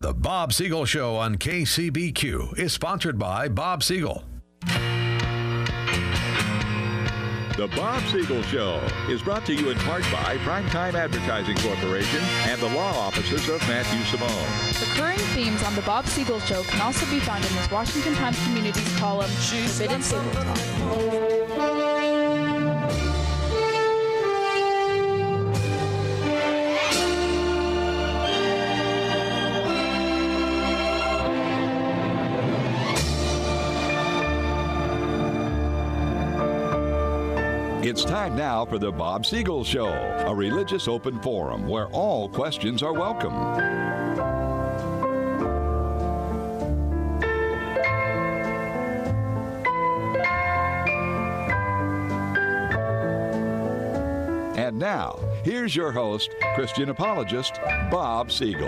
The Bob Siegel Show on KCBQ is sponsored by Bob Siegel. The Bob Siegel Show is brought to you in part by Primetime Advertising Corporation and the law offices of Matthew Simone. Recurring themes on The Bob Siegel Show can also be found in his Washington Times Communities column, Forbidden Siegel Talk. It's time now for the Bob Siegel Show, a religious open forum where all questions are welcome. And now, here's your host, Christian apologist, Bob Siegel.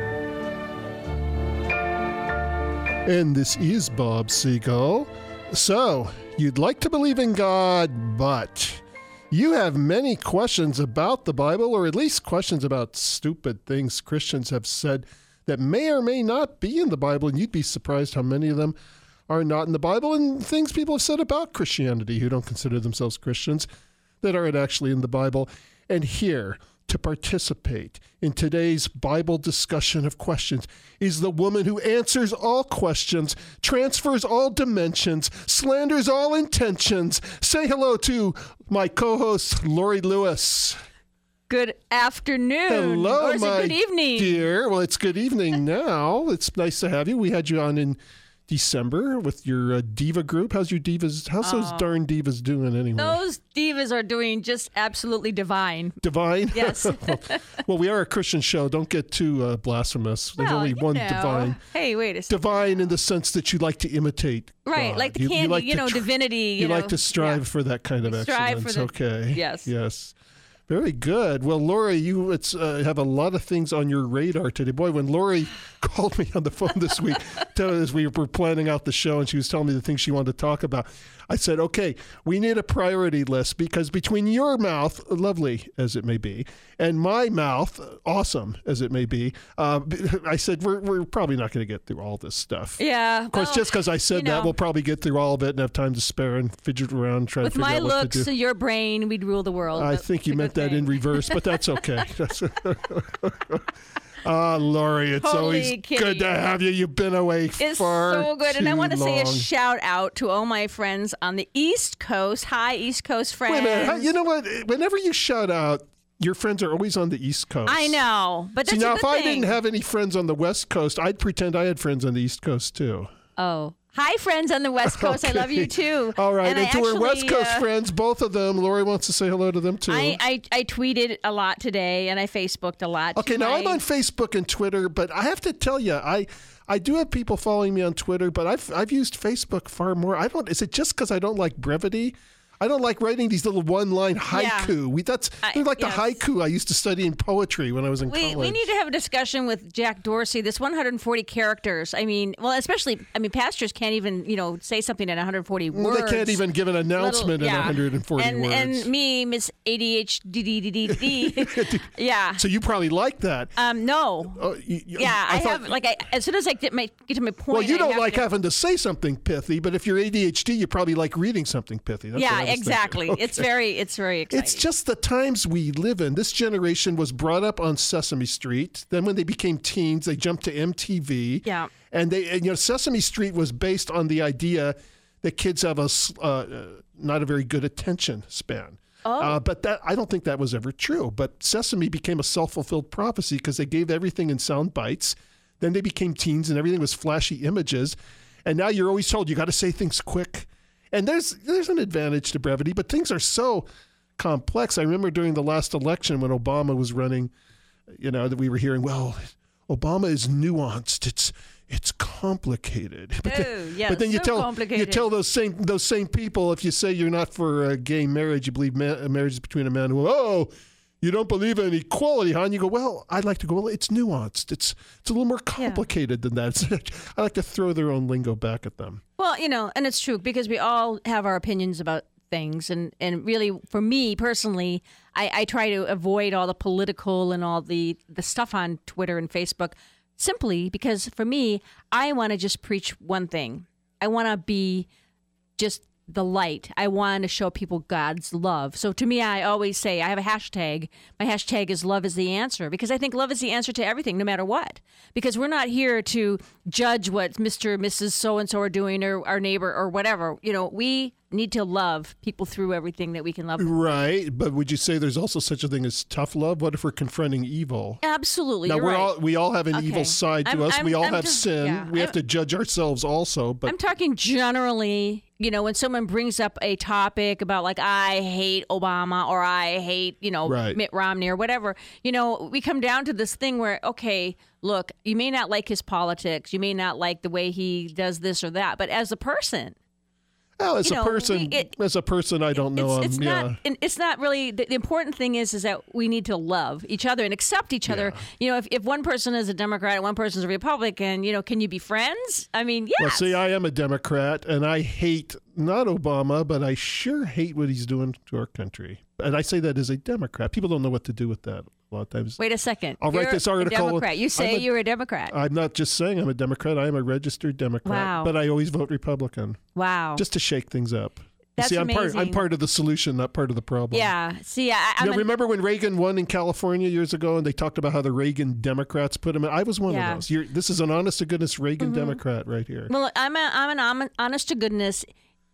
And this is Bob Siegel. So, you'd like to believe in God, but you have many questions about the Bible, or at least questions about stupid things Christians have said that may or may not be in the Bible, and you'd be surprised how many of them are not in the Bible, and things people have said about Christianity who don't consider themselves Christians that aren't actually in the Bible. And here to participate in today's Bible discussion of questions is the woman who answers all questions, transfers all dimensions, slanders all intentions. Say hello to my co-host, Lori Lewis. Good afternoon. Hello, or is my it good evening? dear. Well, it's good evening now. It's nice to have you. We had you on in December with your diva group. How's your divas? How's those darn divas doing anyway? Those divas are doing just absolutely divine. Divine? Yes. Well, we are a Christian show. Don't get too blasphemous. There's only one divine. Hey, wait a second. Divine in the sense that you like to imitate Right, God. like the candy, like divinity. You like to strive for that kind of excellence. Okay. Yes. Yes. Very good. Well, Lori, you have a lot of things on your radar today. Boy, when Lori called me on the phone this week, as we were planning out the show, and she was telling me the things she wanted to talk about, I said, okay, we need a priority list, because between your mouth, lovely as it may be, and my mouth, awesome as it may be, I said, we're probably not going to get through all this stuff. Yeah. Of course, just because I said that, we'll probably get through all of it and have time to spare and fidget around and try to figure out what to do. With my looks, your brain, we'd rule the world. I think you meant that in reverse, but that's okay. Lori, it's always good to have you. You've been away it's far so good. And I want to long. say a shout out to all my friends on the East Coast. Hi, East Coast friends. Wait a minute. You know what? Whenever you shout out, your friends are always on the East Coast. I know, but that's See, now a if good I thing. didn't have any friends on the West Coast, I'd pretend I had friends on the East Coast too. Oh. Hi, friends on the West Coast. Okay. I love you, too. All right. And to our West Coast friends. friends, both of them, Lori wants to say hello to them, too. I tweeted a lot today, and I Facebooked a lot. Okay, now I'm on Facebook and Twitter, but I have to tell you, I do have people following me on Twitter, but I've used Facebook far more. Is it just because I don't like brevity? I don't like writing these little one-line haiku. Yeah. The haiku I used to study in poetry when I was in college. We need to have a discussion with Jack Dorsey. This 140 characters. I mean, pastors can't even, say something in 140 words. They can't even give an announcement in 140 words. And me, Miss ADHD. Yeah. So you probably like that. No. As soon as I get to my point. Well, you don't like having to say something pithy, but if you're ADHD, you probably like reading something pithy. That's what I was exactly. Okay. It's very exciting. It's just the times we live in. This generation was brought up on Sesame Street. Then when they became teens, they jumped to MTV. Yeah. And Sesame Street was based on the idea that kids have not a very good attention span. Oh. But I don't think that was ever true. But Sesame became a self-fulfilled prophecy because they gave everything in sound bites. Then they became teens and everything was flashy images. And now you're always told you got to say things quick. And there's an advantage to brevity, but things are so complex. I remember during the last election when Obama was running, that we were hearing, well, Obama is nuanced. It's complicated. But then you tell those same people, if you say you're not for gay marriage, you believe marriage is between a man and a woman. You don't believe in equality, huh? And you go, well, I'd like to go, well, it's nuanced. It's a little more complicated than that. I like to throw their own lingo back at them. Well, and it's true because we all have our opinions about things. And really, for me personally, I try to avoid all the political and all the stuff on Twitter and Facebook simply because for me, I want to just preach one thing. I want to be just the light. I want to show people God's love. So to me, I always say, I have a hashtag. My hashtag is love is the answer, because I think love is the answer to everything, no matter what. Because we're not here to judge what Mr. or Mrs. So-and-so are doing, or our neighbor or whatever. We need to love people through everything that we can love them. Right, but would you say there's also such a thing as tough love? What if we're confronting evil? Absolutely. Now, you're right. we all have an Okay. evil side to us. We all have sin. yeah. We have to judge ourselves also. But I'm talking generally, when someone brings up a topic about like, I hate Obama or I hate, Right. Mitt Romney or whatever, we come down to this thing where, okay, look, you may not like his politics. You may not like the way he does this or that. But as a person, well, as you a know, person, I don't know it's him. not, it's not really the important thing is that we need to love each other and accept each other. If one person is a Democrat and one person is a Republican, can you be friends? I mean, yes. Well, see, I am a Democrat, and I hate not Obama, but I sure hate what he's doing to our country. And I say that as a Democrat. People don't know what to do with that a lot of times. Wait a second. I'll write this article. A Democrat. You say you're a Democrat. I'm not just saying I'm a Democrat. I am a registered Democrat. Wow. But I always vote Republican. Wow. Just to shake things up. That's see, I'm amazing. part of the solution, not part of the problem. Yeah. See, remember when Reagan won in California years ago, and they talked about how the Reagan Democrats put him in? I was one of those. This is an honest to goodness Reagan Democrat right here. Well, I'm an honest to goodness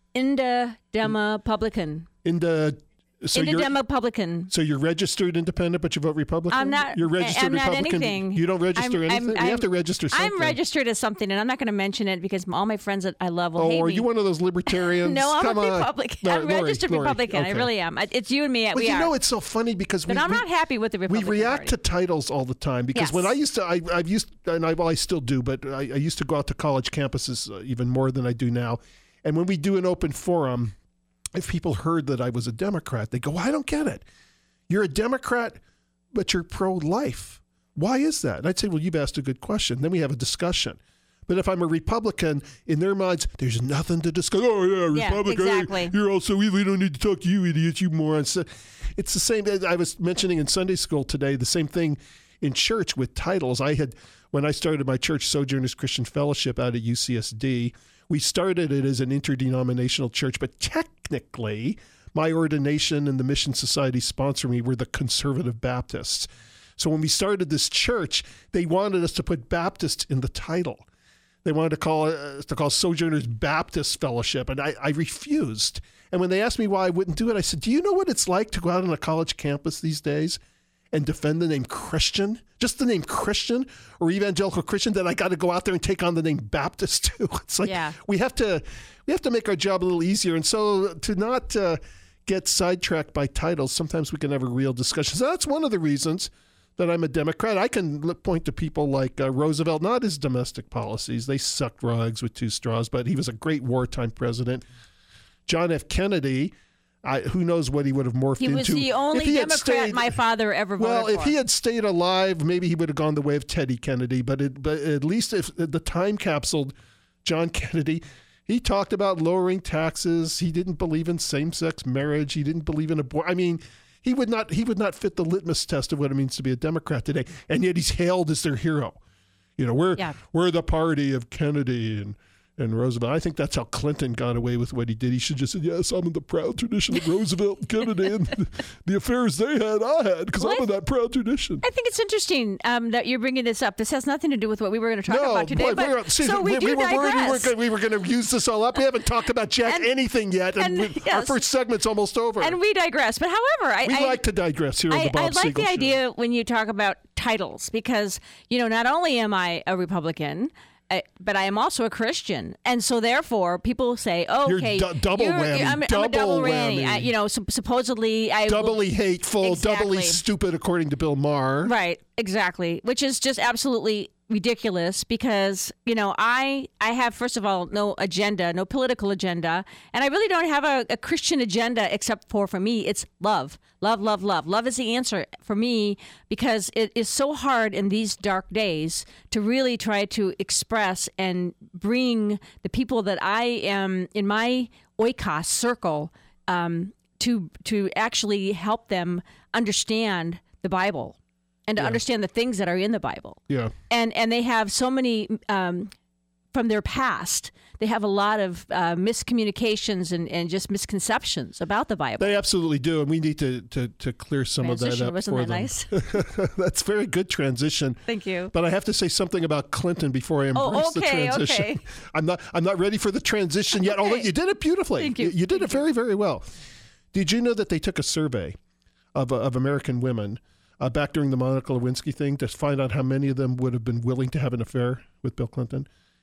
Republican. So you're Republican. So you're registered independent, but you vote Republican? I'm not. You're registered I'm not Republican. anything. You don't register anything? You have to register something. I'm registered as something, and I'm not going to mention it because all my friends that I love will hate me. Oh, are you one of those libertarians? No, I'm Come a on. Republican. I'm registered Republican. Okay. I really am. It's you and me. Well, we are. it's so funny because but I'm not happy with the Republican We react Party. to titles all the time because when I used to, I still do, but I used to go out to college campuses even more than I do now. And when we do an open forum, if people heard that I was a Democrat, they go, well, I don't get it. You're a Democrat, but you're pro-life. Why is that? And I'd say, well, you've asked a good question. Then we have a discussion. But if I'm a Republican, in their minds, there's nothing to discuss. Oh, yeah, Republican. Yeah, exactly. You're also, we don't need to talk to you idiots, you morons. So it's the same. I was mentioning in Sunday school today, the same thing in church with titles. When I started my church, Sojourners Christian Fellowship out at UCSD, we started it as an interdenominational church, but technically my ordination and the Mission Society sponsoring me were the Conservative Baptists. So when we started this church, they wanted us to put Baptist in the title. They wanted to call Sojourners Baptist Fellowship, and I refused. And when they asked me why I wouldn't do it, I said, do you know what it's like to go out on a college campus these days and defend the name Christian? Just the name Christian or evangelical Christian, that I got to go out there and take on the name Baptist too. It's like we have to make our job a little easier. And so to not get sidetracked by titles, sometimes we can have a real discussion. So that's one of the reasons that I'm a Democrat. I can point to people like Roosevelt, not his domestic policies. They sucked raw eggs with two straws, but he was a great wartime president. John F. Kennedy, who knows what he would have morphed into. He was the only Democrat my father ever voted for. Well, if he had stayed alive, maybe he would have gone the way of Teddy Kennedy. But at least if the time capsuled John Kennedy, he talked about lowering taxes. He didn't believe in same-sex marriage. He didn't believe in abortion. I mean, he would not fit the litmus test of what it means to be a Democrat today. And yet he's hailed as their hero. We're the party of Kennedy and Roosevelt. I think that's how Clinton got away with what he did. He should just say, yes, I'm in the proud tradition of Roosevelt and Kennedy, and the affairs they had, I had, because I'm in that proud tradition. I think it's interesting that you're bringing this up. This has nothing to do with what we were going to talk about today. We digress. were going to use this all up. We haven't talked about anything yet, and our first segment's almost over. And we digress. But however, we like to digress here on the Bob Siegel Show. I like the idea when you talk about titles because, not only am I a Republican, but I am also a Christian, and so therefore people say, "Oh, okay, you're double whammy. I'm a double whammy." Supposedly, doubly hateful, doubly stupid, according to Bill Maher. Right, exactly, which is just absolutely ridiculous because I have, first of all, no agenda, no political agenda, and I really don't have a Christian agenda except for me it's love. Love is the answer for me because it is so hard in these dark days to really try to express and bring the people that I am in my oikos circle to actually help them understand the Bible and to understand the things that are in the Bible. Yeah. And they have so many from their past. They have a lot of miscommunications and just misconceptions about the Bible. They absolutely do, and we need to clear some of that Transition, up wasn't for that them. nice? That's very good transition. Thank you. But I have to say something about Clinton before I embrace the transition. Okay. I'm not ready for the transition yet, although you did it beautifully. Thank you. You did it very, very well. Did you know that they took a survey of American women back during the Monica Lewinsky thing to find out how many of them would have been willing to have an affair with Bill Clinton?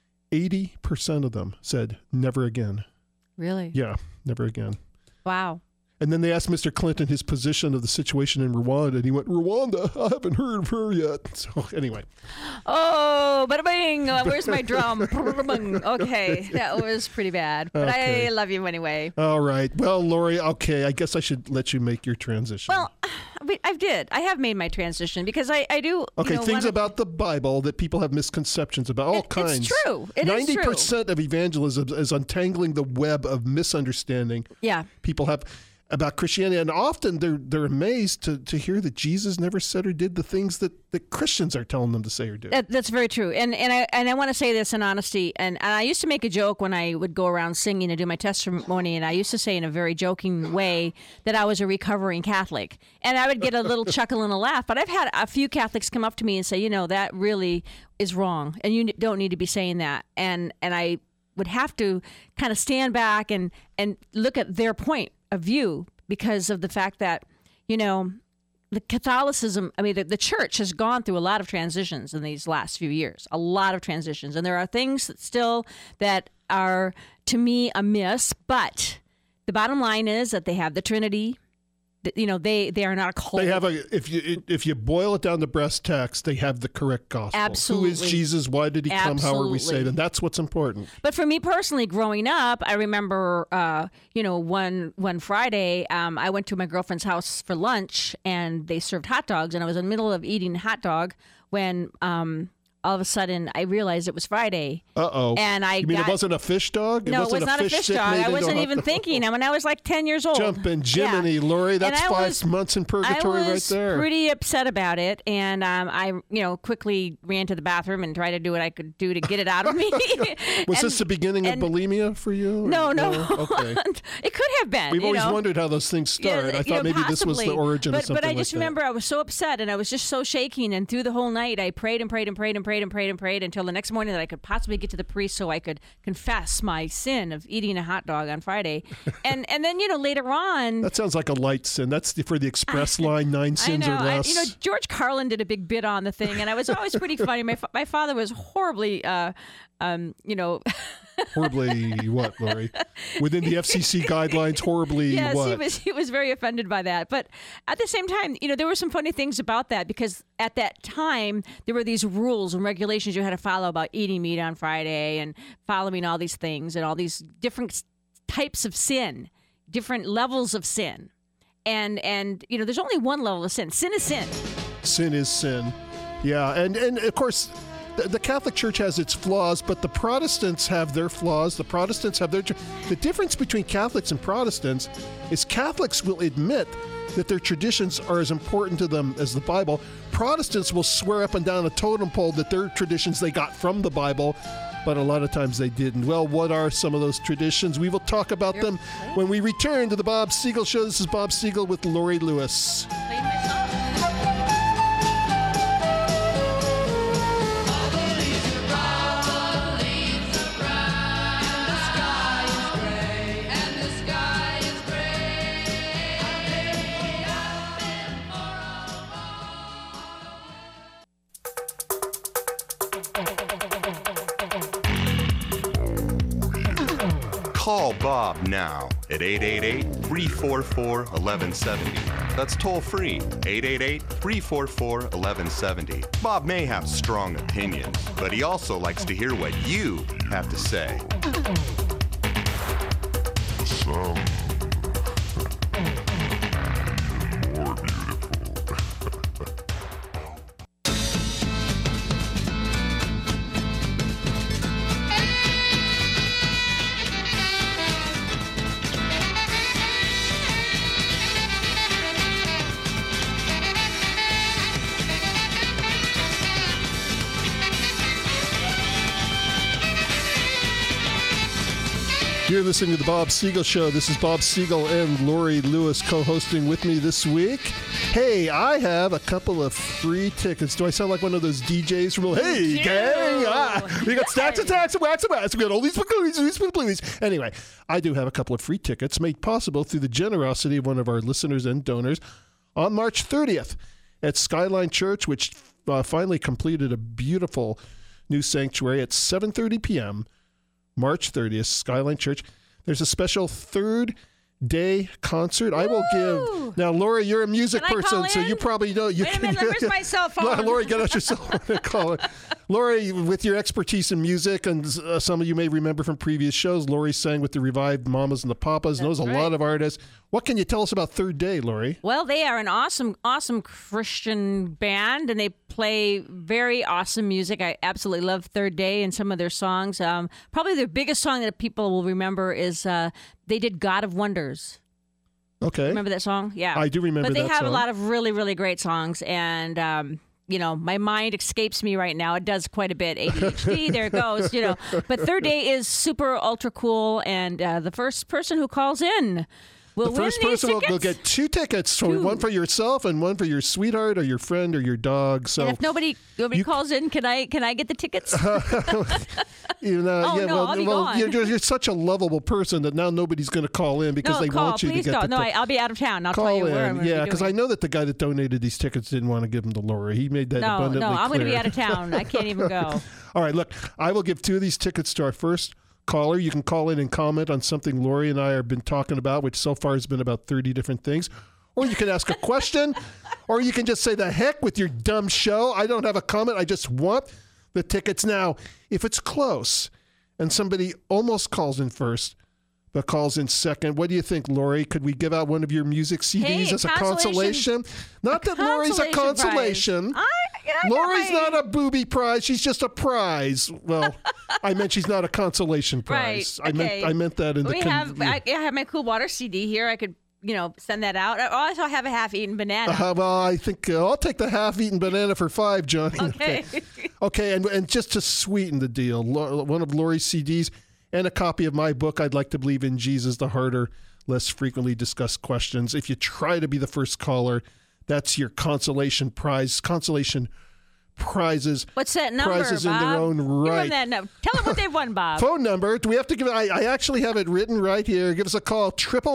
80% of them said never again. Really? Yeah, never again. Wow. And then they asked Mr. Clinton his position of the situation in Rwanda, and he went, Rwanda, I haven't heard of her yet. So anyway. Oh, bada bing. Where's my drum? Okay, that was pretty bad. But Okay. I love you anyway. All right. Well, Lori, okay, I guess I should let you make your transition. Well, I have made my transition because I do. Okay, things about the Bible that people have misconceptions about, all kinds. It's true. It is true. 90% of evangelism is untangling the web of misunderstanding Yeah. people have about Christianity. And often they're amazed to hear that Jesus never said or did the things that Christians are telling them to say or do. That's very true. And I want to say this in honesty. And I used to make a joke when I would go around singing and do my testimony. And I used to say in a very joking way that I was a recovering Catholic. And I would get a little chuckle and a laugh. But I've had a few Catholics come up to me and say, that really is wrong. And you don't need to be saying that. And I would have to kind of stand back and look at their point of view because of the fact that, the Catholicism, the church has gone through a lot of transitions in these last few years, a lot of transitions. And there are things that are, to me, amiss. But the bottom line is that they have the Trinity. They are not a cult. They have if you boil it down to brass tacks, they have the correct gospel. Absolutely. Who is Jesus? Why did he come? How are we saved? And that's what's important. But for me personally, growing up, I remember, one Friday, I went to my girlfriend's house for lunch, and they served hot dogs, and I was in the middle of eating a hot dog when all of a sudden I realized it was Friday. Uh-oh. And You mean it wasn't a fish dog? No, it was not a fish dog. I wasn't even thinking. I mean, I was like 10 years old. Jumping Jiminy, Lori. That's 5 months in purgatory right there. I was pretty upset about it, and I quickly ran to the bathroom and tried to do what I could do to get it out of me. Was this the beginning of bulimia for you? No. Okay. It could have been. We've always wondered how those things start. I thought maybe this was the origin of something like that. But I just remember I was so upset, and I was just so shaking, and through the whole night I prayed and prayed and prayed and prayed and prayed and prayed until the next morning that I could possibly get to the priest so I could confess my sin of eating a hot dog on Friday. And then, later on... That sounds like a light sin. That's for the express line, 9 sins or less. George Carlin did a big bit on the thing, and I was always pretty funny. My father was horribly... Horribly what, Lori? Within the FCC guidelines, horribly yes, what? He was very offended by that. But at the same time, there were some funny things about that because at that time, there were these rules and regulations you had to follow about eating meat on Friday and following all these things and all these different types of sin, different levels of sin. And there's only one level of sin. Sin is sin. Sin is sin. Yeah, and of course... The Catholic Church has its flaws, but the Protestants have their flaws. The Protestants have their... The difference between Catholics and Protestants is Catholics will admit that their traditions are as important to them as the Bible. Protestants will swear up and down a totem pole that their traditions they got from the Bible, but a lot of times they didn't. Well, what are some of those traditions? We will talk about them when we return to the Bob Siegel Show. This is Bob Siegel with Lori Lewis. Call Bob now at 888-344-1170. That's toll free, 888-344-1170. Bob may have strong opinions, but he also likes to hear what you have to say. More beautiful. You're listening to The Bob Siegel Show. This is Bob Siegel and Lori Lewis co-hosting with me this week. Hey, I have a couple of free tickets. Do I sound like one of those DJs from, hey, gang, we got stacks and stacks and wax and wax. We got all these movies. Anyway, I do have a couple of free tickets made possible through the generosity of one of our listeners and donors on March 30th at Skyline Church, which finally completed a beautiful new sanctuary at 7:30 p.m., March 30th, Skyline Church. There's a special third day concert. Woo! I will give. Now, Lori, you're a music person, so you probably know. You Wait a minute, where's my cell phone? Lori, get out your cell phone and call it. Lori, with your expertise in music, and some of you may remember from previous shows, Lori sang with the revived Mamas and the Papas, knows a lot of artists. What can you tell us about Third Day, Lori? Well, they are an awesome Christian band, and they play very awesome music. I absolutely love Third Day and some of their songs. Probably their biggest song that people will remember is they did God of Wonders. Okay. Remember that song? Yeah. I do remember that song. But they have a lot of really, really great songs, and my mind escapes me right now. It does quite a bit. ADHD, there it goes, But Third Day is super ultra cool, and the first person who calls in will win these tickets. The first person will get 2 tickets, so one for yourself and one for your sweetheart or your friend or your dog. So and if nobody calls in, can I get the tickets? I'll be gone. You're such a lovable person that now nobody's going to call in because they want you to get the tickets. No, I'll be out of town. I'll tell you where I'm going to be doing. Because I know that the guy that donated these tickets didn't want to give them to Lori. He made that abundantly clear. No, I'm going to be out of town. I can't even go. All right, look, I will give 2 of these tickets to our first caller. You can call in and comment on something Lori and I have been talking about, which so far has been about 30 different things. Or you can ask a question, or you can just say, the heck with your dumb show. I don't have a comment. I just want the tickets. Now, if it's close and somebody almost calls in first but calls in second, what do you think, Lori? Could we give out one of your music CDs as a consolation? Not that Lori's a consolation. Lori's not a booby prize. She's just a prize. Well, I meant she's not a consolation prize. Right. Okay. I meant that in I have my Cool Water CD here. I could, send that out. I also have a half-eaten banana. Well, I think I'll take the half-eaten banana for $5, Johnny. Okay. Okay, and just to sweeten the deal, one of Lori's CDs and a copy of my book, I'd Like to Believe in Jesus, the Harder, Less Frequently Discussed Questions. If you try to be the first caller, that's your consolation prize. Consolation prizes. What's that number, prizes Bob? in their own right. Give them that number. Tell them what they've won, Bob. Phone number. Do we have to give it? I actually have it written right here. Give us a call,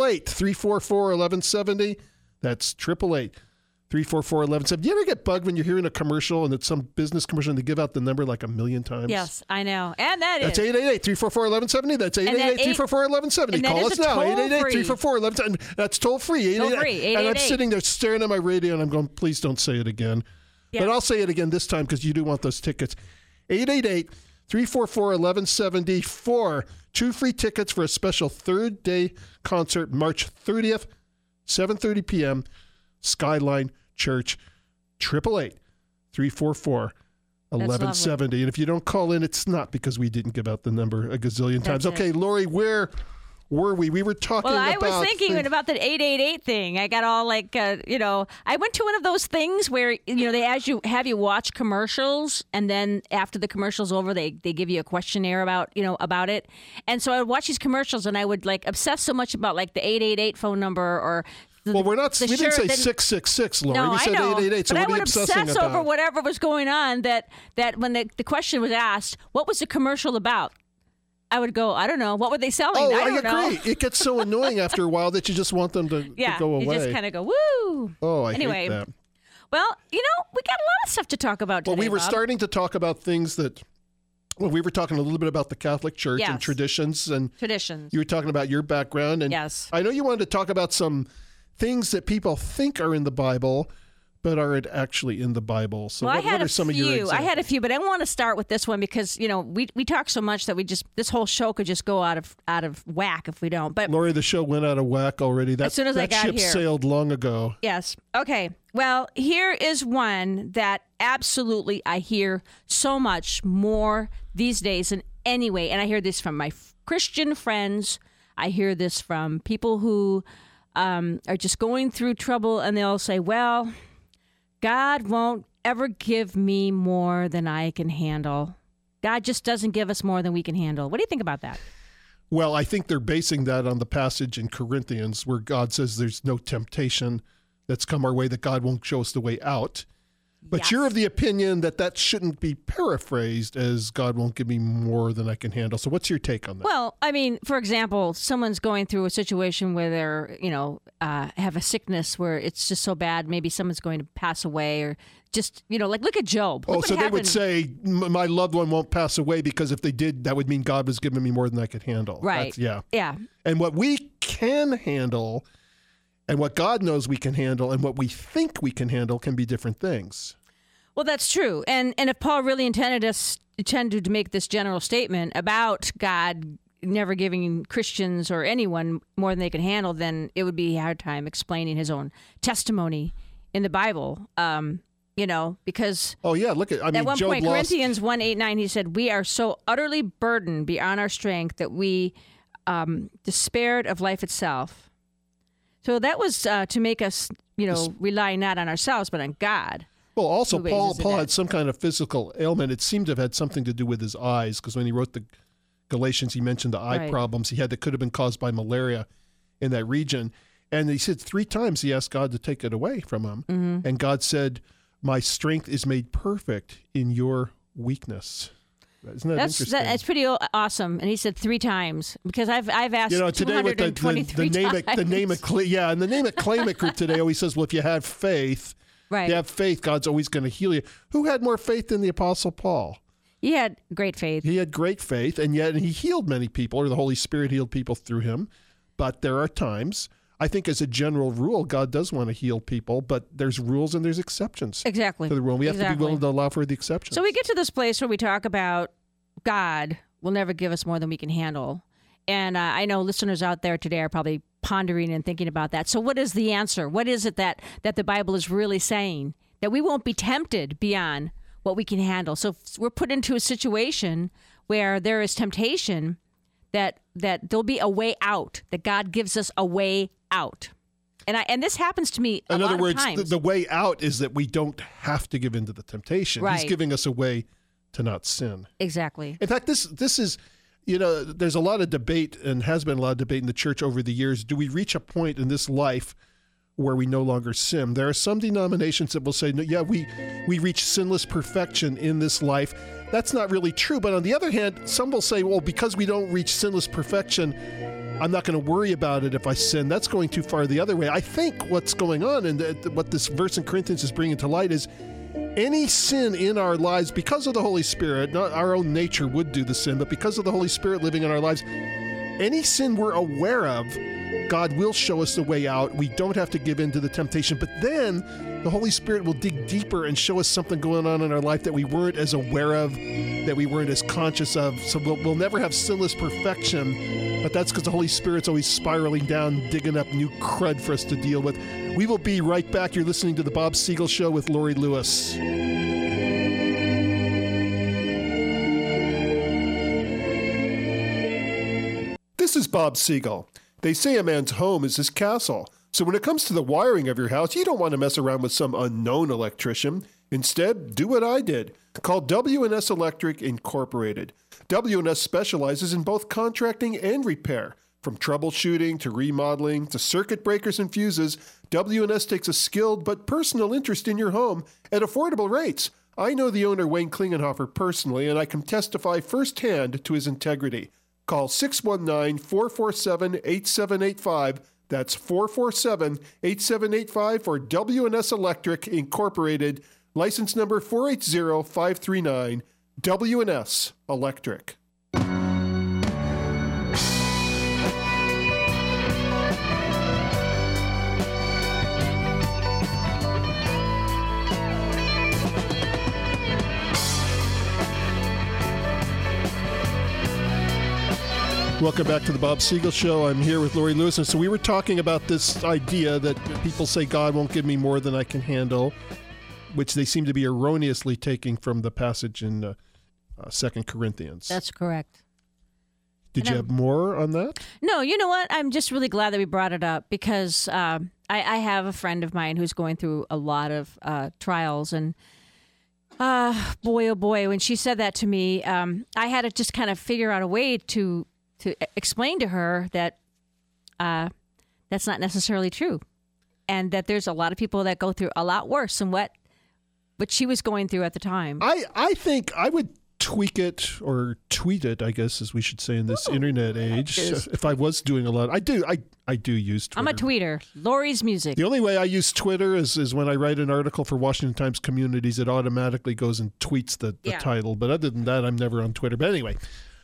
888-344-1170. That's 888-344-1170. Do you ever get bugged when you're hearing a commercial and it's some business commercial and they give out the number like a million times? Yes, I know. And that's 888-344-1170. That's 888-344-1170. Call us now. 888-344-1170. That's toll free. Toll free. And I'm sitting there staring at my radio and I'm going, please don't say it again. Yeah. But I'll say it again this time because you do want those tickets. 888-344-1170 for 2 free tickets for a special Third Day concert, March 30th, 7:30 p.m., Skyline Church, 888-344-1170. And if you don't call in, it's not because we didn't give out the number a gazillion times. Okay, Lori, where were we? We were talking about... Well, I was thinking about the 888 thing. I got all like, I went to one of those things where, they have you watch commercials, and then after the commercial's over, they give you a questionnaire about it. And so I would watch these commercials, and I would obsess so much about the 888 phone number or... Well, we didn't say 666, Lori. No, we said 888. So but what are you obsessing about? I would obsess over whatever was going on that when the question was asked, what was the commercial about? I would go, I don't know. What were they selling? I don't know. It gets so annoying after a while that you just want them to go away. You just kind of go, woo. Oh, I hate that. Well, we got a lot of stuff to talk about today, Well, we were Bob. starting to talk about things that... Well, we were talking a little bit about the Catholic Church and traditions. You were talking about your background. And yes. I know you wanted to talk about some things that people think are in the Bible, but aren't actually in the Bible. So what are some of your examples? I had a few, but I want to start with this one because, we talk so much that this whole show could just go out of whack if we don't. But Lori, the show went out of whack already. As soon as I got ship here. sailed long ago. Yes. Okay. Well, here is one that absolutely I hear so much more these days than anyway. And I hear this from my Christian friends. I hear this from people who are just going through trouble, and they'll say, well, God won't ever give me more than I can handle. God just doesn't give us more than we can handle. What do you think about that? Well, I think they're basing that on the passage in Corinthians where God says there's no temptation that's come our way that God won't show us the way out. But Yes. you're of the opinion that that shouldn't be paraphrased as God won't give me more than I can handle. So what's your take on that? Well, I mean, for example, someone's going through a situation where they're, have a sickness where it's just so bad, maybe someone's going to pass away, or just, like look at Job. Look what so they happened. would say, my loved one won't pass away because if they did, that would mean God was giving me more than I could handle. Right. Yeah. And what we can handle and what God knows we can handle and what we think we can handle can be different things. Well, that's true. And if Paul really intended to make this general statement about God never giving Christians or anyone more than they can handle, then it would be a hard time explaining his own testimony in the Bible. Because Oh yeah, look at at one Job point, lost. Corinthians 1:8-9, he said, "We are so utterly burdened beyond our strength that we despaired of life itself." So that was to make us, rely not on ourselves but on God. Well, also who raises the Paul dead. had some kind of physical ailment. It seemed to have had something to do with his eyes, because when he wrote the Galatians, he mentioned the eye Right. problems he had that could have been caused by malaria in that region. And he said 3 times he asked God to take it away from him. Mm-hmm. And God said, "My strength is made perfect in your weakness." Isn't that interesting? That's pretty awesome. And he said 3 times, because I've asked Today with the 223 name it, times. the name it, and the name it, claim it group today always says, well, if you have faith, Right. if you have faith, God's always going to heal you. Who had more faith than the Apostle Paul? He had great faith. He had great faith, and yet he healed many people, or the Holy Spirit healed people through him. But there are times, I think as a general rule, God does want to heal people, but there's rules and there's exceptions Exactly. to the rule. We have to be Exactly. willing to allow for the exceptions. So we get to this place where we talk about God will never give us more than we can handle. And I know listeners out there today are probably pondering and thinking about that. So what is the answer? What is it that the Bible is really saying? That we won't be tempted beyond what we can handle. So if we're put into a situation where there is temptation, that there'll be a way out, that God gives us a way out. And this happens to me a In lot other words, of times. the way out is that we don't have to give in to the temptation. Right. He's giving us a way to not sin. Exactly. In fact, this is, there's a lot of debate and has been a lot of debate in the church over the years. Do we reach a point in this life where we no longer sin? There are some denominations that will say, no, yeah, we reach sinless perfection in this life. That's not really true. But on the other hand, some will say, well, because we don't reach sinless perfection, I'm not going to worry about it if I sin. That's going too far the other way. I think what's going on and what this verse in Corinthians is bringing to light is any sin in our lives, because of the Holy Spirit, not our own nature would do the sin, but because of the Holy Spirit living in our lives, any sin we're aware of, God will show us the way out. We don't have to give in to the temptation. But then the Holy Spirit will dig deeper and show us something going on in our life that we weren't as aware of, that we weren't as conscious of. So we'll never have sinless perfection. But that's because the Holy Spirit's always spiraling down, digging up new crud for us to deal with. We will be right back. You're listening to The Bob Siegel Show with Lori Lewis. This is Bob Siegel. They say a man's home is his castle. So when it comes to the wiring of your house, you don't want to mess around with some unknown electrician. Instead, do what I did. Call W&S Electric Incorporated. W&S specializes in both contracting and repair. From troubleshooting to remodeling to circuit breakers and fuses, W&S takes a skilled but personal interest in your home at affordable rates. I know the owner, Wayne Klingenhofer, personally, and I can testify firsthand to his integrity. Call 619-447-8785. That's 447-8785 for W&S Electric Incorporated. License number 480539. W&S Electric. Welcome back to the Bob Siegel Show. I'm here with Lori Lewis. And so we were talking about this idea that people say God won't give me more than I can handle, which they seem to be erroneously taking from the passage in 2 Corinthians. That's correct. Did you have more on that? No, you know what? I'm just really glad that we brought it up because I have a friend of mine who's going through a lot of trials. And boy, oh boy, when she said that to me, I had to just kind of figure out a way to explain to her that that's not necessarily true, and that there's a lot of people that go through a lot worse than what she was going through at the time. I think I would tweak it or tweet it, I guess, as we should say in this internet age. If I was doing a lot, I do use Twitter. I'm a tweeter. Lori's music. The only way I use Twitter is when I write an article for Washington Times Communities, it automatically goes and tweets the title. But other than that, I'm never on Twitter. But anyway,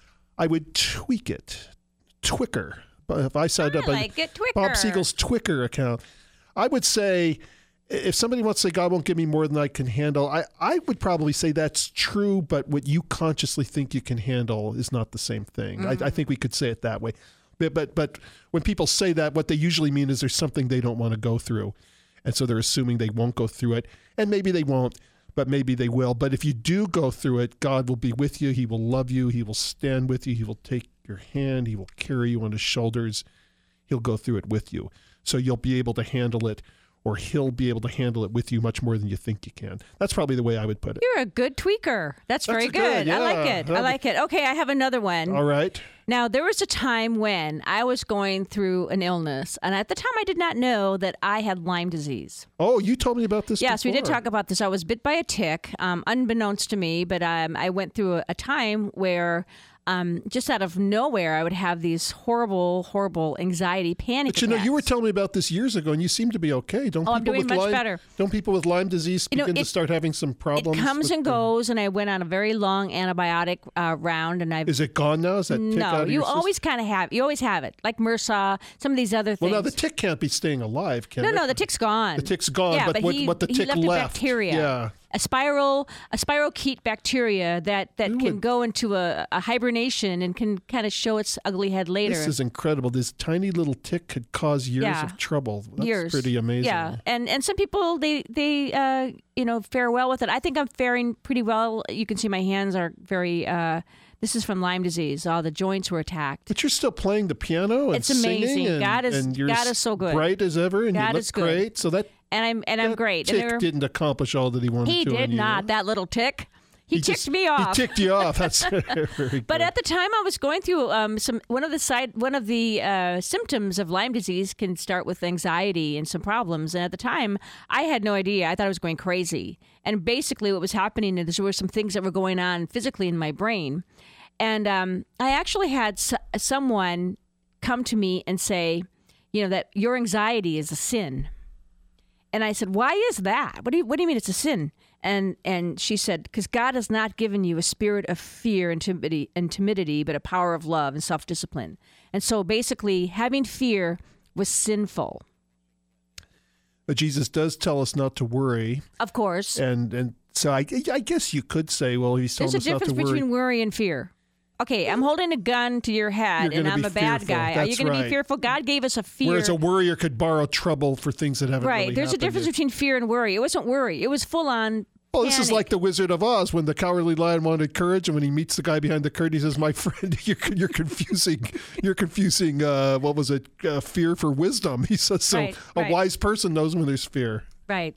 I would tweak it. Twicker. If I signed up on Bob Siegel's Twicker account, I would say, if somebody wants to say God won't give me more than I can handle, I would probably say that's true, but what you consciously think you can handle is not the same thing. Mm-hmm. I think we could say it that way. But when people say that, what they usually mean is there's something they don't want to go through. And so they're assuming they won't go through it. And maybe they won't, but maybe they will. But if you do go through it, God will be with you. He will love you. He will stand with you. He will take your hand. He will carry you on his shoulders. He'll go through it with you. So you'll be able to handle it, or he'll be able to handle it with you much more than you think you can. That's probably the way I would put it. You're a good tweaker. That's very good. Yeah. I like it. Okay, I have another one. All right. Now, there was a time when I was going through an illness, and at the time I did not know that I had Lyme disease. Oh, you told me about this Yes, before. we did talk about this. I was bit by a tick, unbeknownst to me, but I went through a time where just out of nowhere, I would have these horrible anxiety, panic attacks. But attacks. you were telling me about this years ago, and you seem to be okay. I'm doing much better. Don't people with Lyme disease begin to start having some problems? It comes and goes, and I went on a very long antibiotic round, and Is it gone now? Is that tick out of your system? always kind of have. You always have it, like MRSA, some of these other things. Well, now the tick can't be staying alive, can it? No, the tick's gone. The tick's gone, yeah, but what the he tick left left. A bacteria. Yeah. A spirochete bacteria that can go into a hibernation and can kind of show its ugly head later. This is incredible. This tiny little tick could cause years of trouble. That's pretty amazing. Yeah, and some people they fare well with it. I think I'm faring pretty well. You can see my hands are very. This is from Lyme disease. All the joints were attacked. But you're still playing the piano and it's amazing. singing. God is so good. Bright as ever, and God you look is good. great. So that I'm great. Tick didn't accomplish all that he wanted to. He did not. That little tick. He ticked me off. He ticked you off. That's very good. But at the time, I was going through one of the symptoms of Lyme disease can start with anxiety and some problems. And at the time, I had no idea. I thought I was going crazy. And basically, what was happening is there were some things that were going on physically in my brain. And I actually had someone come to me and say, that your anxiety is a sin. And I said, why is that? What do you mean it's a sin? And she said, because God has not given you a spirit of fear and timidity, but a power of love and self-discipline. And so basically, having fear was sinful. But Jesus does tell us not to worry. Of course. And so I guess you could say, well, he's telling us not to worry. There's a difference between worry and fear. Okay, I'm holding a gun to your head, and I'm a bad guy. Are you going to be fearful? God gave us a fear. Whereas a worrier could borrow trouble for things that haven't really happened. Right. There's a difference between fear and worry. It wasn't worry. It was full-on Well, this is like the Wizard of Oz when the Cowardly Lion wanted courage, and when he meets the guy behind the curtain, he says, "My friend, you're confusing. You're confusing. What was it? Fear for wisdom." He says, "So a wise person knows when there's fear." Right.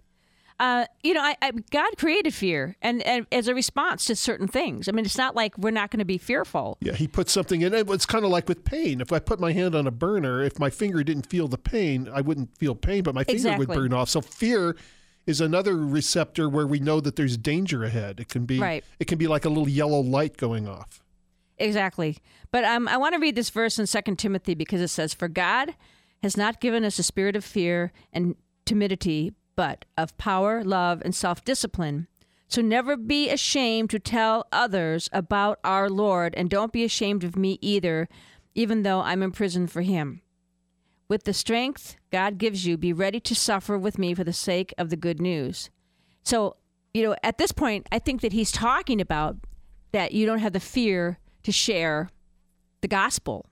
God created fear, and as a response to certain things. I mean, it's not like we're not going to be fearful. Yeah, he put something in. It's kind of like with pain. If I put my hand on a burner, if my finger didn't feel the pain, I wouldn't feel pain, but my finger would burn off. So fear is another receptor where we know that there's danger ahead. It can be It can be like a little yellow light going off. Exactly. But I want to read this verse in 2 Timothy because it says, "For God has not given us a spirit of fear and timidity, but of power, love, and self-discipline. So never be ashamed to tell others about our Lord, and don't be ashamed of me either, even though I'm in prison for him. With the strength God gives you, be ready to suffer with me for the sake of the good news." So, at this point, I think that he's talking about that you don't have the fear to share the gospel.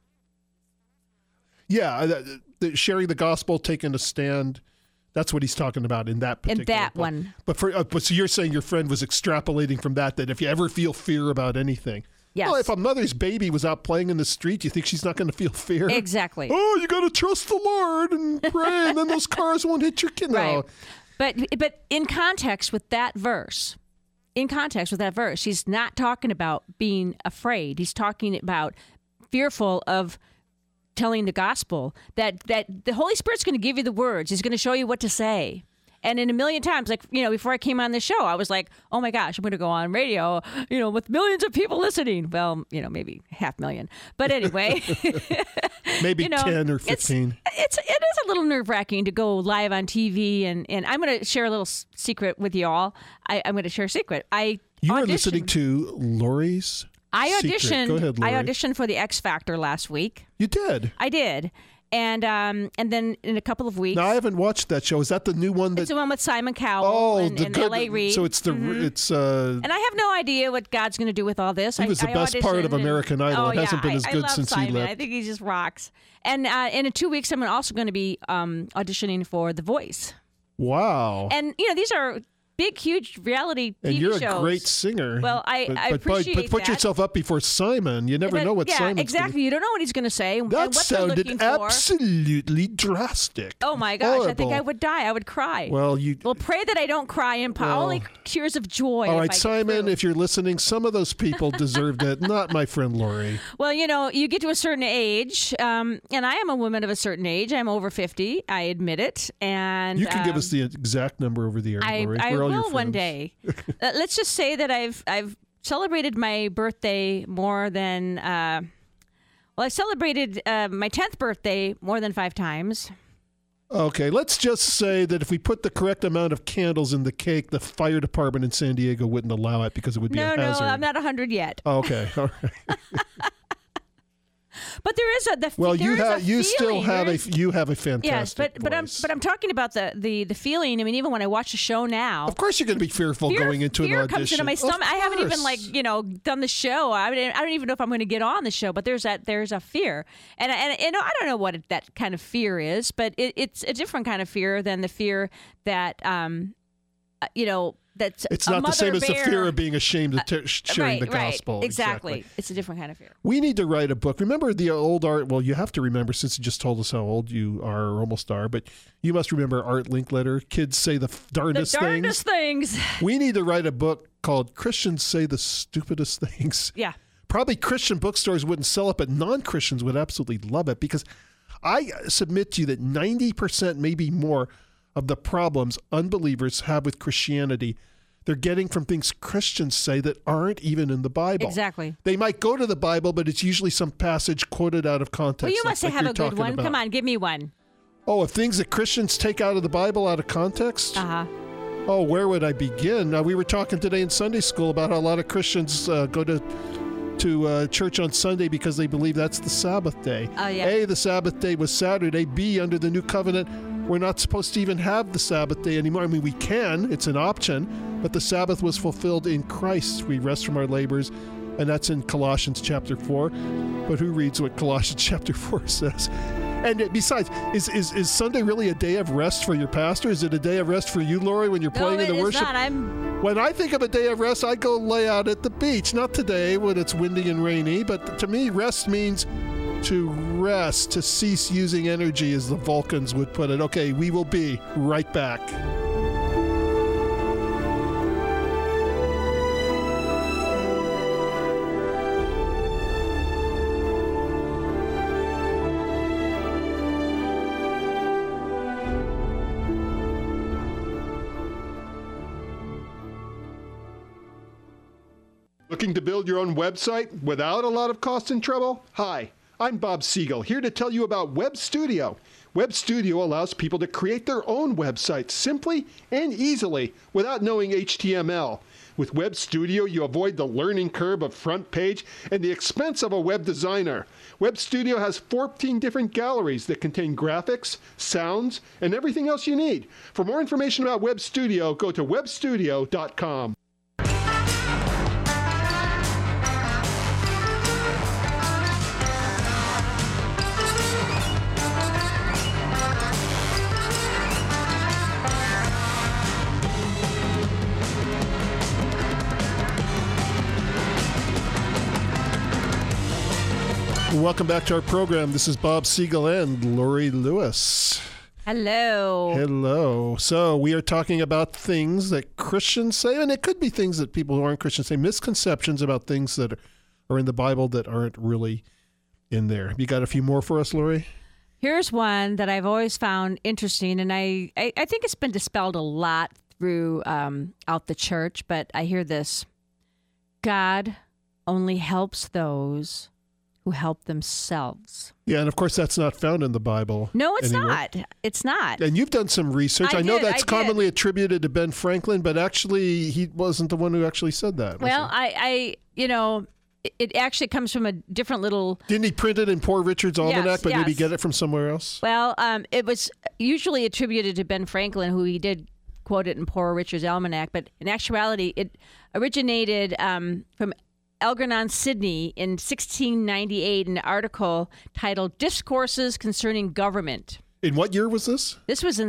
Yeah, sharing the gospel, taking a stand. That's what he's talking about in that particular. In that one. But so you're saying your friend was extrapolating from that if you ever feel fear about anything. Yes. Well, if a mother's baby was out playing in the street, you think she's not going to feel fear? Exactly. Oh, you got to trust the Lord and pray, and then those cars won't hit your kid. Right. No. But in context with that verse, he's not talking about being afraid. He's talking about fearful of telling the gospel, that the Holy Spirit's going to give you the words. He's going to show you what to say. And in a million times, like, before I came on the show, I was like, oh my gosh, I'm going to go on radio, with millions of people listening. Well, maybe 500,000. But anyway. Maybe 10 or 15. It is a little nerve-wracking to go live on TV. And I'm going to share a little secret with you all. I'm going to share a secret. You are listening to Lori's Secret. Go ahead, Lori. I auditioned for the X Factor last week. You did? I did. And then in a couple of weeks. Now, I haven't watched that show. Is that the new one? It's the one with Simon Cowell and L.A. Reid. So it's it's. And I have no idea what God's going to do with all this. He was the best part of American Idol. It hasn't been as good since Simon. he left. I think he just rocks. And in 2 weeks, I'm also going to be auditioning for The Voice. Wow. And these are big, huge reality TV shows. And you're a great singer. Well, I appreciate that. But put yourself up before Simon. You never know what Simon's exactly. Gonna... You don't know what he's going to say. That and what sounded they're looking for. Absolutely drastic. Oh my gosh! Horrible. I think I would die. I would cry. Well, pray that I don't cry. And only tears of joy. All right, Simon, if you're listening, some of those people deserved it. Not my friend Lori. Well, you get to a certain age, and I am a woman of a certain age. I'm over 50. I admit it. And you can give us the exact number over the air, Lori. I will one day. Let's just say that I've celebrated my birthday more than I celebrated my 10th birthday more than 5 times. Okay, let's just say that if we put the correct amount of candles in the cake, the fire department in San Diego wouldn't allow it because it would be a hazard. No, I'm not 100 yet. Okay, all right. But there is you still have a fantastic yes, but voice. I'm talking about the feeling. I mean, even when I watch the show now, of course you're going to be fearful going into an audition. Fear comes into my stomach. I haven't even done the show. I don't even know if I'm going to get on the show. But there's a fear, and I don't know what that kind of fear is, but it's a different kind of fear than the fear that that's it's not the same as the fear of being ashamed of sharing the gospel. Right, exactly. It's a different kind of fear. We need to write a book. Remember the old art? Well, you have to remember since you just told us how old you are or almost are, but you must remember Art Linkletter. Kids say the darndest things. We need to write a book called Christians Say the Stupidest Things. Yeah. Probably Christian bookstores wouldn't sell it, but non-Christians would absolutely love it because I submit to you that 90%, maybe more, of the problems unbelievers have with Christianity, they're getting from things Christians say that aren't even in the Bible. Exactly. They might go to the Bible, but it's usually some passage quoted out of context. Well, you must have a good one. Come on, give me one. Oh, of things that Christians take out of the Bible out of context? Uh-huh. Oh, where would I begin? We were talking today in Sunday school about how a lot of Christians go to church on Sunday because they believe that's the Sabbath day. Oh, yeah. A, the Sabbath day was Saturday. B, under the new covenant, we're not supposed to even have the Sabbath day anymore. I mean, we can. It's an option. But the Sabbath was fulfilled in Christ. We rest from our labors. And that's in Colossians chapter 4. But who reads what Colossians chapter 4 says? And besides, is Sunday really a day of rest for your pastor? Is it a day of rest for you, Lori, when you're playing in the worship? No, it is not. When I think of a day of rest, I go lay out at the beach. Not today when it's windy and rainy. But to me, rest means to rest, to cease using energy, as the Vulcans would put it. Okay, we will be right back. Looking to build your own website without a lot of cost and trouble? Hi, I'm Bob Siegel, here to tell you about Web Studio. Web Studio allows people to create their own websites simply and easily without knowing HTML. With Web Studio, you avoid the learning curve of front page and the expense of a web designer. Web Studio has 14 different galleries that contain graphics, sounds, and everything else you need. For more information about Web Studio, go to webstudio.com. Welcome back to our program. This is Bob Siegel and Lori Lewis. Hello. Hello. So we are talking about things that Christians say, and it could be things that people who aren't Christians say, misconceptions about things that are in the Bible that aren't really in there. You got a few more for us, Lori? Here's one that I've always found interesting, and I think it's been dispelled a lot through out the church, but I hear this. God only helps those who help themselves. Yeah, and of course that's not found in the Bible. No, it's anywhere. not. It's not. And you've done some research. I know that's commonly attributed to Ben Franklin, but actually he wasn't the one who actually said that. Well, it actually comes from a different little... Didn't he print it in Poor Richard's Almanac, but maybe get it from somewhere else? Well, it was usually attributed to Ben Franklin, who he did quote it in Poor Richard's Almanac, but in actuality, it originated from Algernon Sidney in 1698 in an article titled Discourses Concerning Government. In what year was this? This was in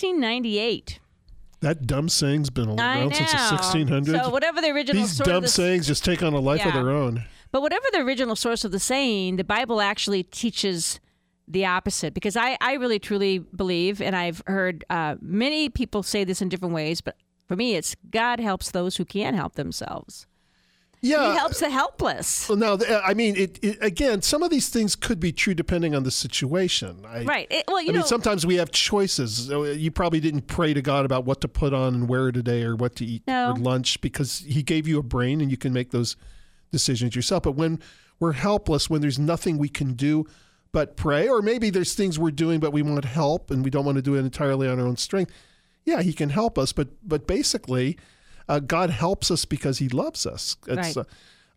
1698. That dumb saying's been around since the 1600s. So whatever the original These dumb sayings just take on a life of their own. But whatever the original source of the saying, the Bible actually teaches the opposite. Because I really, truly believe, and I've heard many people say this in different ways, but for me, it's God helps those who can't help themselves. Yeah. He helps the helpless. Well, now, I mean, again, some of these things could be true depending on the situation. Right. I mean, sometimes we have choices. You probably didn't pray to God about what to put on and wear today or what to eat for lunch because he gave you a brain and you can make those decisions yourself. But when we're helpless, when there's nothing we can do but pray, or maybe there's things we're doing but we want help and we don't want to do it entirely on our own strength, yeah, he can help us. But basically... God helps us because he loves us. It's, right.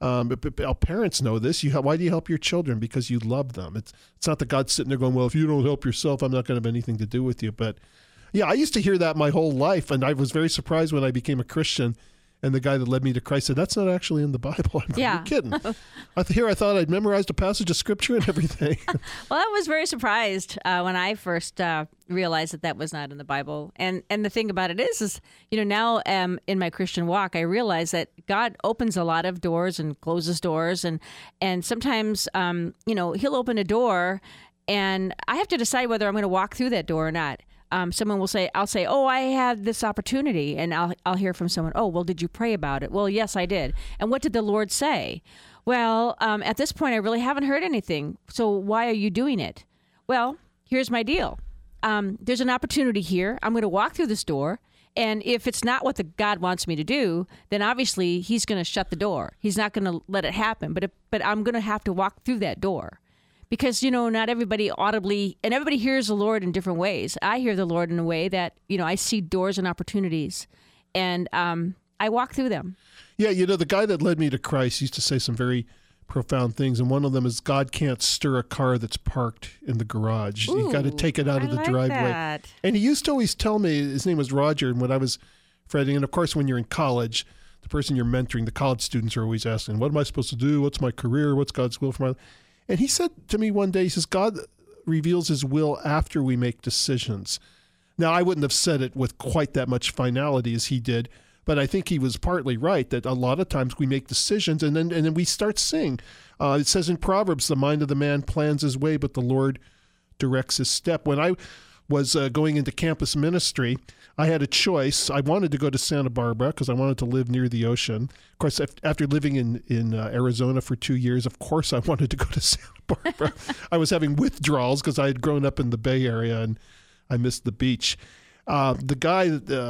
Our parents know this. Why do you help your children? Because you love them. It's not that God's sitting there going, well, if you don't help yourself, I'm not going to have anything to do with you. But yeah, I used to hear that my whole life, and I was very surprised when I became a Christian. And the guy that led me to Christ said, that's not actually in the Bible. I'm like, you're kidding. I thought I'd memorized a passage of scripture and everything. Well, I was very surprised when I first realized that was not in the Bible. And the thing about it is now in my Christian walk, I realize that God opens a lot of doors and closes doors. And sometimes, he'll open a door and I have to decide whether I'm going to walk through that door or not. Someone will say, I'll say, oh, I had this opportunity. And I'll hear from someone, oh, well, did you pray about it? Well, yes, I did. And what did the Lord say? Well, at this point, I really haven't heard anything. So why are you doing it? Well, here's my deal. There's an opportunity here. I'm going to walk through this door. And if it's not what God wants me to do, then obviously he's going to shut the door. He's not going to let it happen. But I'm going to have to walk through that door. Because, not everybody audibly, and everybody hears the Lord in different ways. I hear the Lord in a way that, I see doors and opportunities, and I walk through them. Yeah, the guy that led me to Christ used to say some very profound things, and one of them is God can't stir a car that's parked in the garage. You've got to take it out of the driveway. That. And he used to always tell me, his name was Roger, and when I was fretting, and of course when you're in college, the person you're mentoring, the college students are always asking, what am I supposed to do? What's my career? What's God's will for my life? And he said to me one day, he says, God reveals his will after we make decisions. Now, I wouldn't have said it with quite that much finality as he did, but I think he was partly right that a lot of times we make decisions and then we start seeing. It says in Proverbs, the mind of the man plans his way, but the Lord directs his step. When I was going into campus ministry, I had a choice. I wanted to go to Santa Barbara because I wanted to live near the ocean. Of course, after living in Arizona for 2 years, of course I wanted to go to Santa Barbara. I was having withdrawals because I had grown up in the Bay Area and I missed the beach. The guy,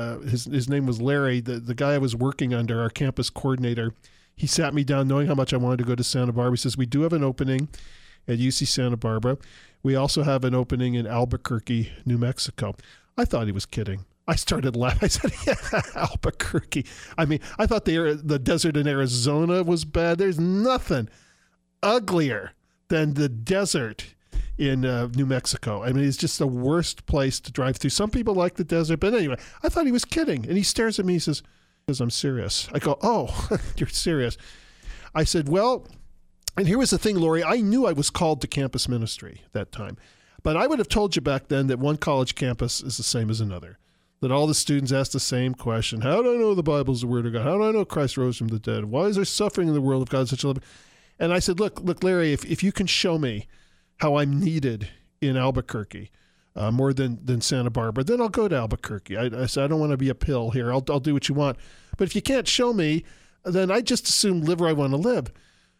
his name was Larry, the guy I was working under, our campus coordinator, he sat me down knowing how much I wanted to go to Santa Barbara. He says, we do have an opening at UC Santa Barbara. We also have an opening in Albuquerque, New Mexico. I thought he was kidding. I started laughing. I said, yeah, Albuquerque. I mean, I thought the desert in Arizona was bad. There's nothing uglier than the desert in New Mexico. I mean, it's just the worst place to drive through. Some people like the desert, but anyway, I thought he was kidding. And he stares at me, he says, I'm serious. I go, oh, you're serious. I said, well, and here was the thing, Lori, I knew I was called to campus ministry that time, but I would have told you back then that one college campus is the same as another, that all the students ask the same question. How do I know the Bible is the word of God? How do I know Christ rose from the dead? Why is there suffering in the world of God such a love? And I said, look, Larry, if you can show me how I'm needed in Albuquerque more than Santa Barbara, then I'll go to Albuquerque. I said, I don't want to be a pill here. I'll do what you want. But if you can't show me, then I just assume live where I want to live.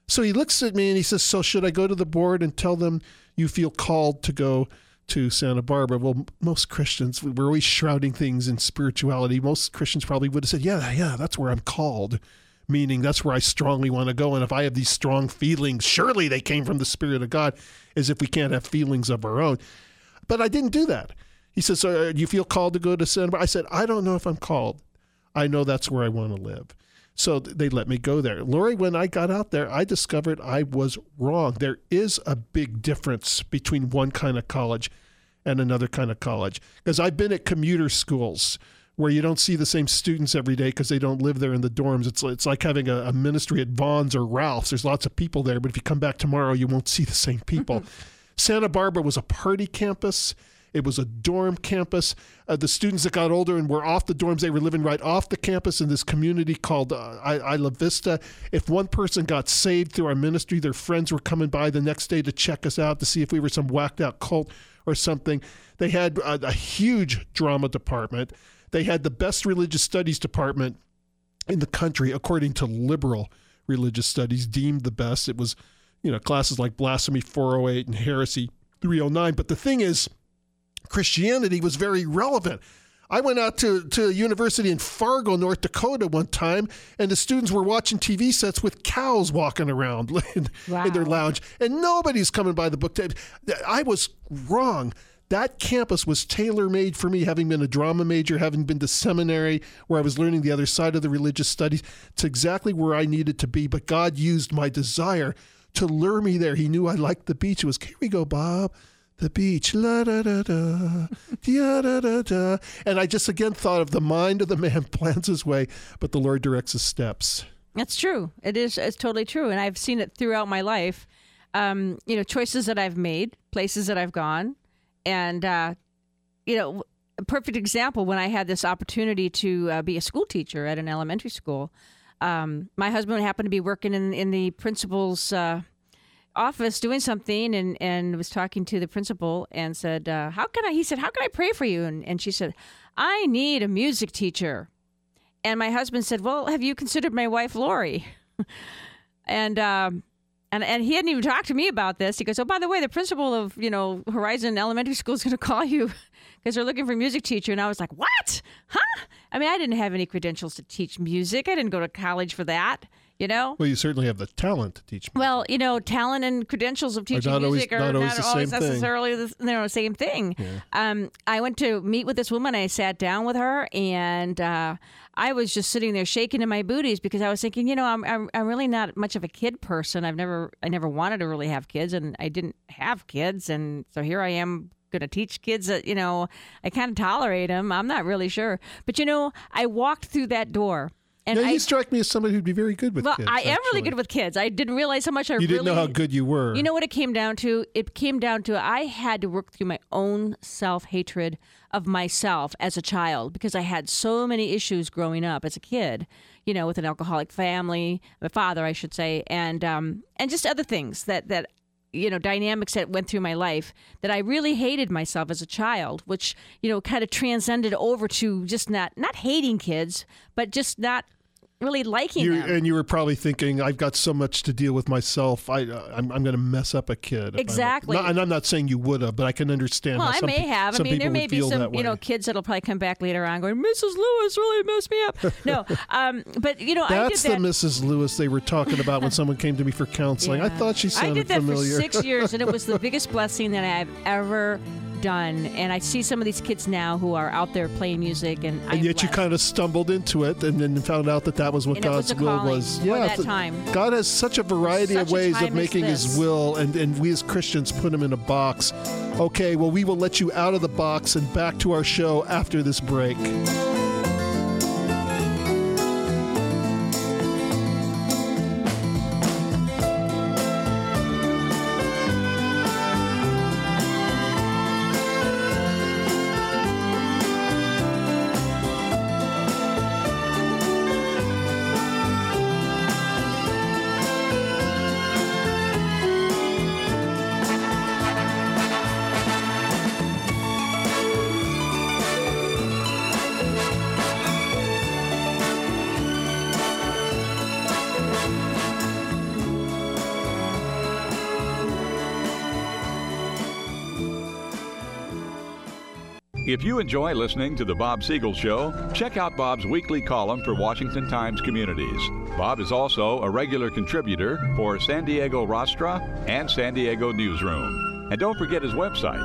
So he looks at me and he says, so should I go to the board and tell them you feel called to go to Santa Barbara? Well, most Christians, we're always shrouding things in spirituality. Most Christians probably would have said, yeah, that's where I'm called, meaning that's where I strongly want to go. And if I have these strong feelings, surely they came from the Spirit of God, as if we can't have feelings of our own. But I didn't do that. He says, so do you feel called to go to Santa Barbara? I said, I don't know if I'm called. I know that's where I want to live. So they let me go there. Lori, when I got out there, I discovered I was wrong. There is a big difference between one kind of college and another kind of college. Because I've been at commuter schools where you don't see the same students every day because they don't live there in the dorms. It's like having a ministry at Vaughn's or Ralph's. There's lots of people there, but if you come back tomorrow, you won't see the same people. Santa Barbara was a party campus. It was a dorm campus. The students that got older and were off the dorms, they were living right off the campus in this community called Isla Vista. If one person got saved through our ministry, their friends were coming by the next day to check us out to see if we were some whacked out cult or something. They had a huge drama department. They had the best religious studies department in the country, according to liberal religious studies, deemed the best. It was, classes like Blasphemy 408 and Heresy 309. But the thing is, Christianity was very relevant. I went out to a university in Fargo, North Dakota one time, and the students were watching TV sets with cows walking around in their lounge, and nobody's coming by the book table. I was wrong. That campus was tailor-made for me, having been a drama major, having been to seminary where I was learning the other side of the religious studies. It's exactly where I needed to be, but God used my desire to lure me there. He knew I liked the beach. It was, here we go, Bob. The beach, la da da da, da da da da. And I just again thought of the mind of the man plans his way, but the Lord directs his steps. That's true. It's totally true. And I've seen it throughout my life. Choices that I've made, places that I've gone. And, a perfect example, when I had this opportunity to be a school teacher at an elementary school, my husband happened to be working in the principal's office doing something and was talking to the principal and said, how can I pray for you? And she said, I need a music teacher. And my husband said, well, have you considered my wife, Lori? And he hadn't even talked to me about this. He goes, oh, by the way, the principal of, Horizon Elementary School is going to call you because they're looking for a music teacher. And I was like, what? Huh? I mean, I didn't have any credentials to teach music. I didn't go to college for that. Well, you certainly have the talent to teach music. Well, talent and credentials of teaching music are not always necessarily the same thing. Yeah. I went to meet with this woman. I sat down with her, and I was just sitting there shaking in my booties because I was thinking, I'm really not much of a kid person. I never wanted to really have kids, and I didn't have kids, and so here I am going to teach kids that, I kind of tolerate them. I'm not really sure. But, I walked through that door. And you strike me as somebody who'd be very good with kids. Well, I am really good with kids. I didn't realize how much You didn't know how good you were. You know what it came down to? It came down to I had to work through my own self-hatred of myself as a child because I had so many issues growing up as a kid, with an alcoholic family, my father, I should say, and just other things that dynamics that went through my life that I really hated myself as a child, which, kind of transcended over to just not hating kids, but just not really liking them. And you were probably thinking, I've got so much to deal with myself. I'm going to mess up a kid. Exactly. And I'm not saying you would have, but I can understand. Well, how I may have. I mean, there may be some, kids that'll probably come back later on going, Mrs. Lewis really messed me up. No, but that's I did that. That's the Mrs. Lewis they were talking about when someone came to me for counseling. Yeah. I thought she sounded familiar. I did that for 6 years, and it was the biggest blessing that I've ever done. And I see some of these kids now who are out there playing music, and yet you kind of stumbled into it and then found out that was what God's will was. Yeah, that time. God has such a variety of ways of making his will, and we as Christians put him in a box. Okay, well, we will let you out of the box and back to our show after this break. If you enjoy listening to The Bob Siegel Show, check out Bob's weekly column for Washington Times Communities. Bob is also a regular contributor for San Diego Rostra and San Diego Newsroom. And don't forget his website,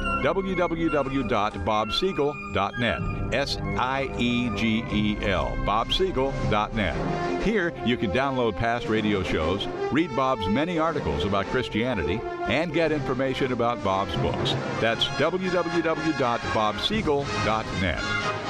www.bobsiegel.net, SIEGEL, bobsiegel.net. Here, you can download past radio shows, read Bob's many articles about Christianity, and get information about Bob's books. That's www.bobsiegel.net.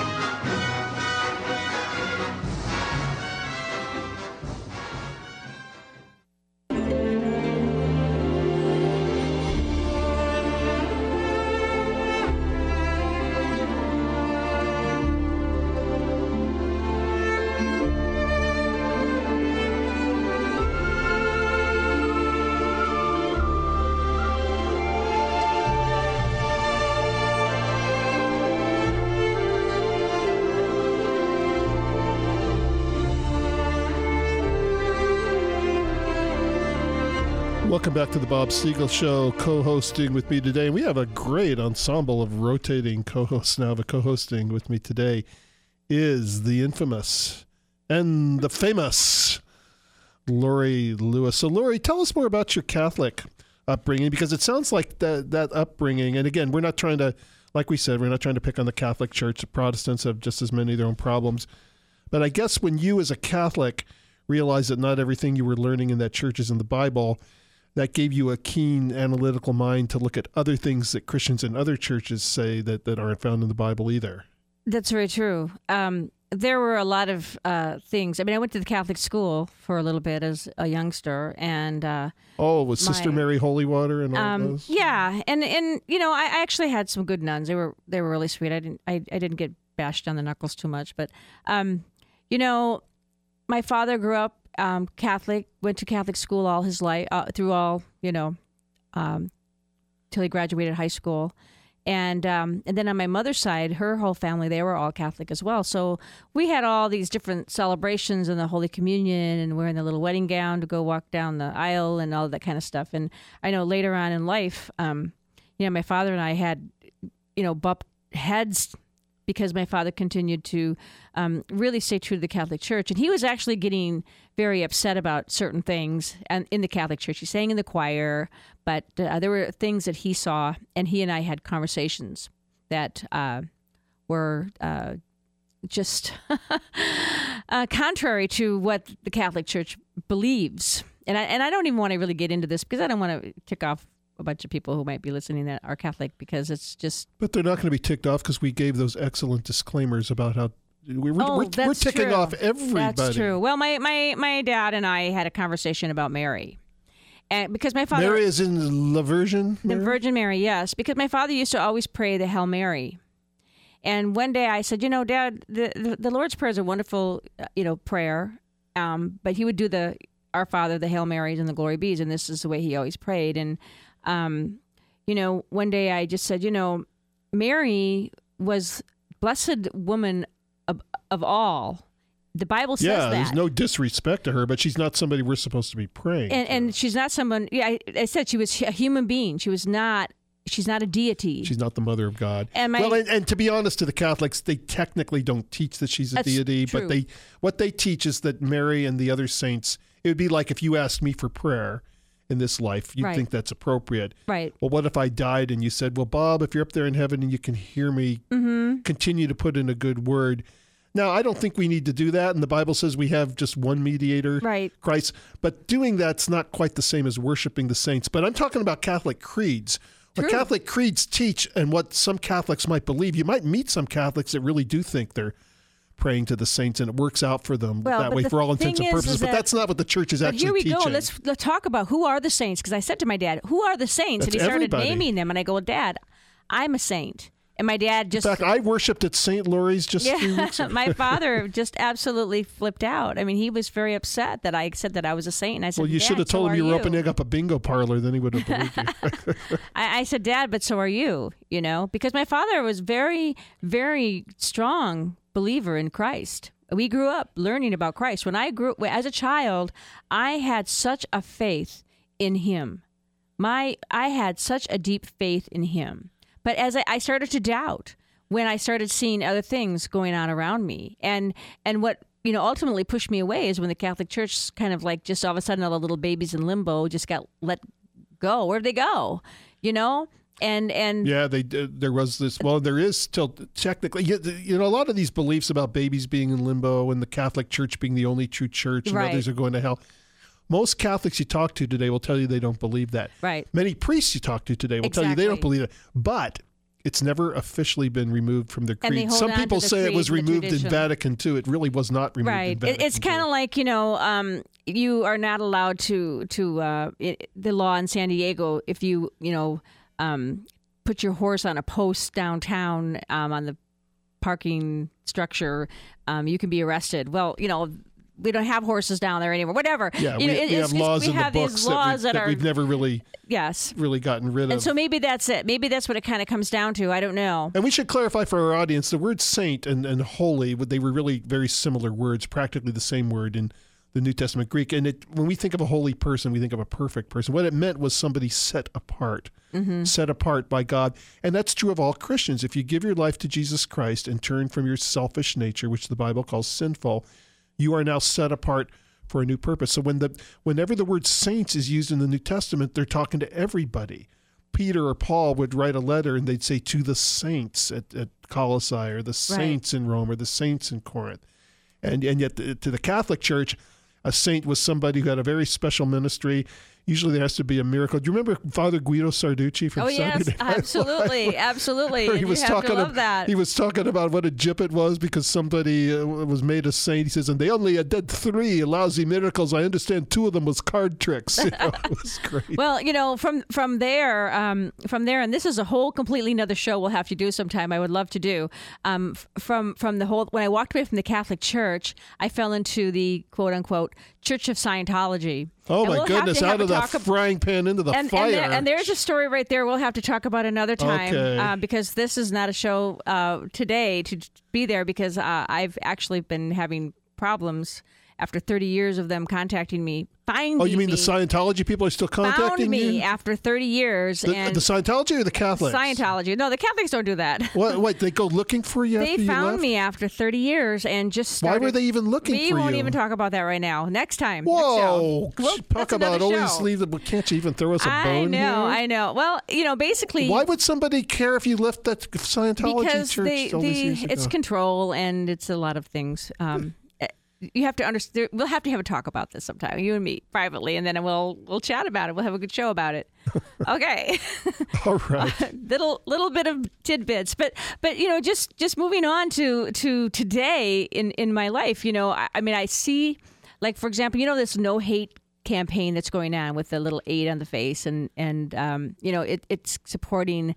Welcome back to the Bob Siegel Show. Co-hosting with me today, and we have a great ensemble of rotating co-hosts now. But co-hosting with me today is the infamous and the famous Lori Lewis. So, Lori, tell us more about your Catholic upbringing, because it sounds like that upbringing. And again, we're not trying to, like we said, we're not trying to pick on the Catholic Church. The Protestants have just as many of their own problems. But I guess when you, as a Catholic, realized that not everything you were learning in that church is in the Bible, that gave you a keen analytical mind to look at other things that Christians in other churches say that aren't found in the Bible either. That's very true. There were a lot of things. I mean, I went to the Catholic school for a little bit as a youngster, and was Sister Mary Holywater and all those? Yeah, and you know, I actually had some good nuns. They were really sweet. I didn't get bashed on the knuckles too much, but you know, my father grew up Catholic, went to Catholic school all his life, through all, you know, till he graduated high school. And then on my mother's side, her whole family, they were all Catholic as well. So we had all these different celebrations and the Holy Communion and wearing the little wedding gown to go walk down the aisle and all that kind of stuff. And I know later on in life, you know, my father and I had, you know, bumped heads because my father continued to really stay true to the Catholic Church. And he was actually getting very upset about certain things in the Catholic Church. He sang in the choir, but there were things that he saw, and he and I had conversations that were just contrary to what the Catholic Church believes. And I don't even want to really get into this because I don't want to tick off a bunch of people who might be listening that are Catholic, because it's just... But they're not going to be ticked off because we gave those excellent disclaimers about how we're ticking off everybody. That's true. Well, my dad and I had a conversation about Mary. And because my father... Mary is in La Virgin Mary? The Virgin Mary, yes. Because my father used to always pray the Hail Mary. And one day I said, you know, Dad, the Lord's Prayer is a wonderful, you know, prayer. But he would do the Our Father, the Hail Marys, and the Glory Bees. And this is the way he always prayed. And you know, one day I just said, you know, Mary was blessed woman of all. The Bible says that. Yeah, there's no disrespect to her, but she's not somebody we're supposed to be praying. And she's not someone. Yeah, I said she was a human being. She's not a deity. She's not the mother of God. And to be honest, to the Catholics, they technically don't teach that she's a deity, true. But what they teach is that Mary and the other saints. It would be like if you asked me for prayer in this life, you'd think that's appropriate. Right. Well, what if I died and you said, well, Bob, if you're up there in heaven and you can hear me, continue to put in a good word. Now, I don't think we need to do that. And the Bible says we have just one mediator, right, Christ. But doing that's not quite the same as worshiping the saints. But I'm talking about Catholic creeds. What Catholic creeds teach and what some Catholics might believe. You might meet some Catholics that really do think they're praying to the saints, and it works out for them that way for all intents and purposes. But that's not what the church is actually teaching. Here we go. Let's talk about who are the saints, because I said to my dad, who are the saints? That's and he started everybody. naming them, and I go, well, Dad, I'm a saint. And my dad just... In fact, I worshipped at St. Lori's just a few weeks ago. My father just absolutely flipped out. I mean, he was very upset that I said that I was a saint. And I said, well, you should have told him you were opening up a bingo parlor, then he would have believed you. I said, Dad, but so are you, you know? Because my father was very, very strong believer in Christ. We grew up learning about Christ. When I grew as a child, I had such a faith in him. I had such a deep faith in him. But as I started to doubt when I started seeing other things going on around me. And what, ultimately pushed me away is when the Catholic Church kind of like just all of a sudden all the little babies in limbo just got let go. Where'd they go? And yeah, there was this. Well, there is still technically, a lot of these beliefs about babies being in limbo and the Catholic Church being the only true church and Right. others are going to hell. Most Catholics you talk to today will tell you they don't believe that. Right. Many priests you talk to today will tell you they don't Exactly. believe it. But it's never officially been removed from their And they creed. hold Some on to people the say it creed, was the removed in tradition. Vatican II. It really was not removed in right. Vatican It's kind of like, you are not allowed to the law in San Diego, if you, put your horse on a post downtown on the parking structure, you can be arrested. Well, we don't have horses down there anymore. Whatever. Yeah, we have laws in the books that we've never really gotten rid of. And so maybe that's it. Maybe that's what it kind of comes down to. I don't know. And we should clarify for our audience, the word saint and holy, they were really very similar words, practically the same word in the New Testament Greek. And when we think of a holy person, we think of a perfect person. What it meant was somebody set apart, set apart by God. And that's true of all Christians. If you give your life to Jesus Christ and turn from your selfish nature, which the Bible calls sinful, you are now set apart for a new purpose. So whenever the word saints is used in the New Testament, they're talking to everybody. Peter or Paul would write a letter and they'd say to the saints at Colossae, or the saints in Rome, or the saints in Corinth. And yet to the Catholic Church, a saint was somebody who had a very special ministry. Usually there has to be a miracle. Do you remember Father Guido Sarducci from Saturday Night Live? Absolutely. Absolutely. He was talking love that. He was talking about what a jip it was because somebody was made a saint. He says, and they only did 3 lousy miracles. I understand 2 of them was card tricks. It was great. Well, from there, and this is a whole completely another show we'll have to do sometime. I would love to do. From the whole, when I walked away from the Catholic Church, I fell into the quote unquote Church of Scientology. Oh, And my we'll goodness, out of the frying pan into the fire. And there's a story right there we'll have to talk about another time, Okay. because this is not a show today to be there, because I've actually been having problems after 30 years of them contacting me. Oh, you mean the Scientology people are still contacting found me you? after 30 years. The Scientology or the Catholics? Scientology. No, the Catholics don't do that. What, they go looking for you They after you found left? me after 30 years and just started. Why were they even looking for you? We won't even talk about that right now. Next time. Whoa! Next show. Talk That's about another always show. leave the. Can't you even throw us a bone here? I know. Well, basically. Why would somebody care if you left that Scientology because church all these years ago? it's control and it's a lot of things. You have to understand. We'll have to have a talk about this sometime, you and me, privately, and then we'll chat about it. We'll have a good show about it. Okay. All right. little bit of tidbits, but just moving on to today in my life. I mean, I see, like, for example, this no hate campaign that's going on with the little 8 on the face, and it's supporting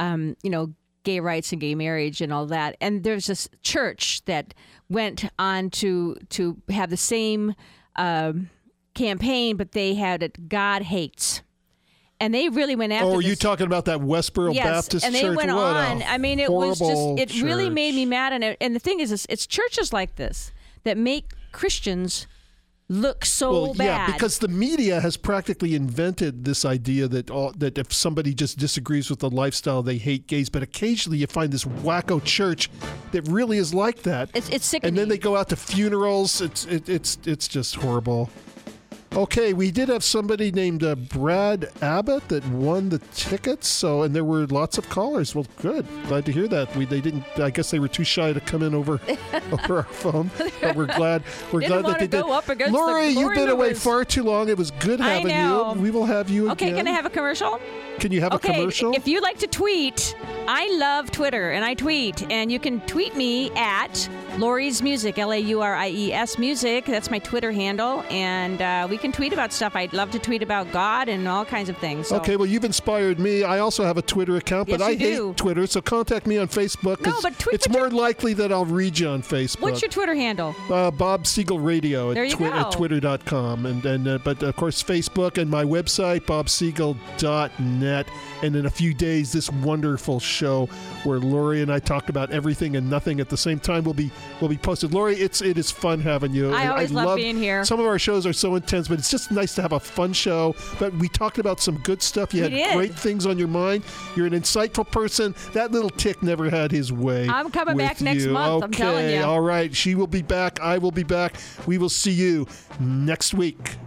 gay rights and gay marriage and all that. And there's this church that went on to have the same campaign, but they had it, God hates. And they really went after Oh, are this. you talking about that Westboro Yes, Baptist and they Church? went What on. a I mean, it was just, horrible it really church. made me mad. And the thing is, it's churches like this that make Christians look so bad. Yeah, because the media has practically invented this idea that if somebody just disagrees with the lifestyle, they hate gays. But occasionally you find this wacko church that really is like that. It's sickening. And then they go out to funerals. It's just horrible. Okay, we did have somebody named Brad Abbott that won the tickets. And there were lots of callers. Well, good. Glad to hear that. They didn't. I guess they were too shy to come in over our phone. But we're glad. We're Didn't glad that they want to did. go up against Lori, the you've been away Lewis. far too long. It was good I having know. you. We will have you Okay, again. can I have a commercial? Can you have a commercial? If you like to tweet, I love Twitter, and I tweet. And you can tweet me at Lori's Music, Lauries Music. That's my Twitter handle. And we can tweet about stuff. I'd love to tweet about God and all kinds of things. So. Okay, well, you've inspired me. I also have a Twitter account, but Yes, I you do. hate Twitter, so contact me on Facebook. 'Cause No, but tweet- it's more likely that I'll read you on Facebook. What's your Twitter handle? Bob Siegel Radio There at, you go. at twitter.com. But of course, Facebook and my website, bobsiegel.net. net. And in a few days, this wonderful show where Lori and I talk about everything and nothing at the same time will be posted. Lori, it is fun having you. I always love being here. Some of our shows are so intense, but it's just nice to have a fun show. But we talked about some good stuff. You had great things on your mind. You're an insightful person. That little tick never had his way. I'm coming back next month. I'm telling you. All right. She will be back. I will be back. We will see you next week.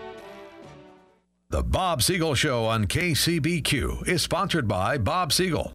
The Bob Siegel Show on KCBQ is sponsored by Bob Siegel,